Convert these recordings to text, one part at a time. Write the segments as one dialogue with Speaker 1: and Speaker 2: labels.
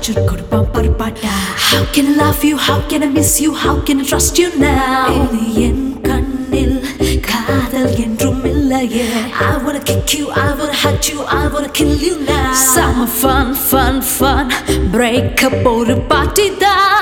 Speaker 1: torture கொடுப்பான் பரப்பாட்டா. How can I love you, how can I miss you, how can I trust you now? இது என் கண்ணில் காதல் என்றும் இல்லையே. I wanna kick you, I wanna hurt you, I wanna kill you now. Summer fun, fun, fun, break up ஒரு party தான்.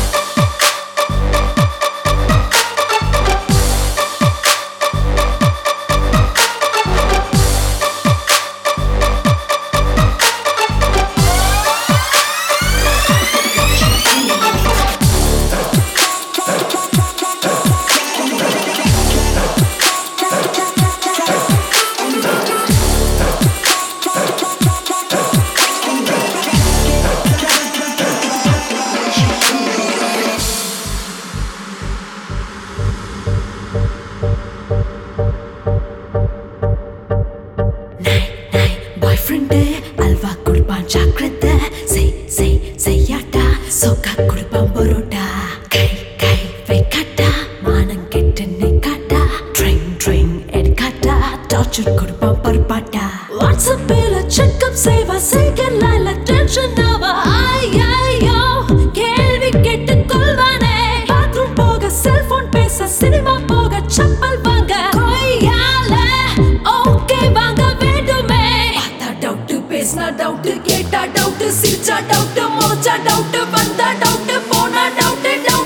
Speaker 1: அல்வா குடுப்பான் சாக்ரத்தை செய்யாட்டா. சோக்கா குடுப்பான் பரோட்டா. கை கை வைக்காட்டா. மானம் கெட்டு நிக்காட்டா. Drink எடுக்காட்டா. Torture குடுப்பான் பரப்பாட்டா. வாட்ஸ்அப்பில் செக்அப் செய்வா. செய்கலால டென்ஷன் ஆவா. ஐயோ கேள்வி கேட்டு கொள்வானே. பாத்ரூம் போக செல்போன் பேச சினிமா போக செப்பல் வாங்க கொய்யால ஓகே வாங்க வேண்டுமே. பேசினா டவுட், கேட்டா டவுட், சிரிச்சா டவுட், முறைச்சா டவுட், வந்தா டவுட், போனா doubt.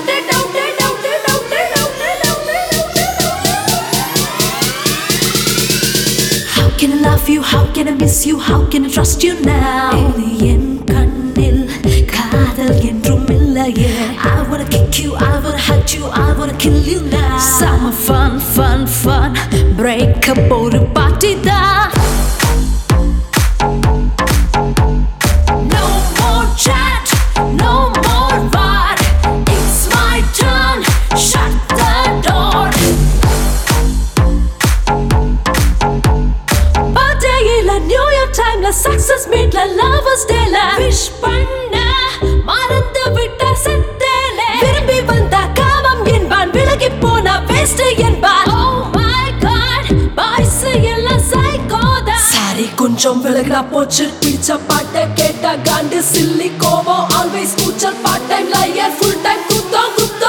Speaker 1: How can I love you, how can I miss you, how can I trust you now? இது என் கண்ணில் காதல் என்றும் இல்லையே. I wanna kick you, I wanna hurt you, I wanna kill you now. Summer fun, fun, fun, break up ஒரு party தான். Chat, no more war. It's my turn. Shut the door. Birthday ila New Year time la success meet la lovers day la wish panna மறந்து விட்ட செத்தேனே. விரும்பி வந்தா காமம் என்பான், விலகி போனா waste என்பான். Oh my god, boys எல்லாம் psycho தான். சாரி கொஞ்சம் விலகினா போச்சு. பிடிச்ச பாட்டை கேட்டா காண்டு சில்லி கோவம். ஆல்வேஸ் கூச்சல் part time liar full time குத்தம்.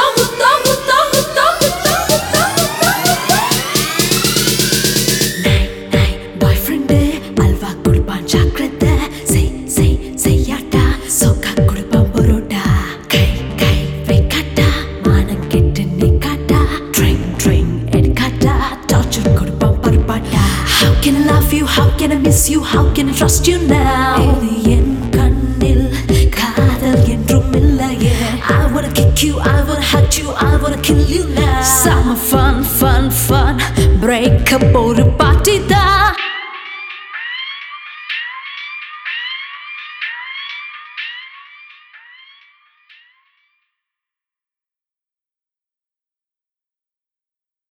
Speaker 1: பாய் ஃப்ரெண்டு அல்வா கொடுப்பான் சாக்ரத்தை செய்யாட்டா. சோக்கா கொடுப்பான் பரோட்டா. கை கை வைக்காட்டா. மானம் கெட்டு நிக்காட்டா. ட்ரிங் எடுக்காட்டா. டார்ச்சர் கொடுப்பான் பரப்பாட்டா. How can I love you, how can I miss you, how can I trust you now?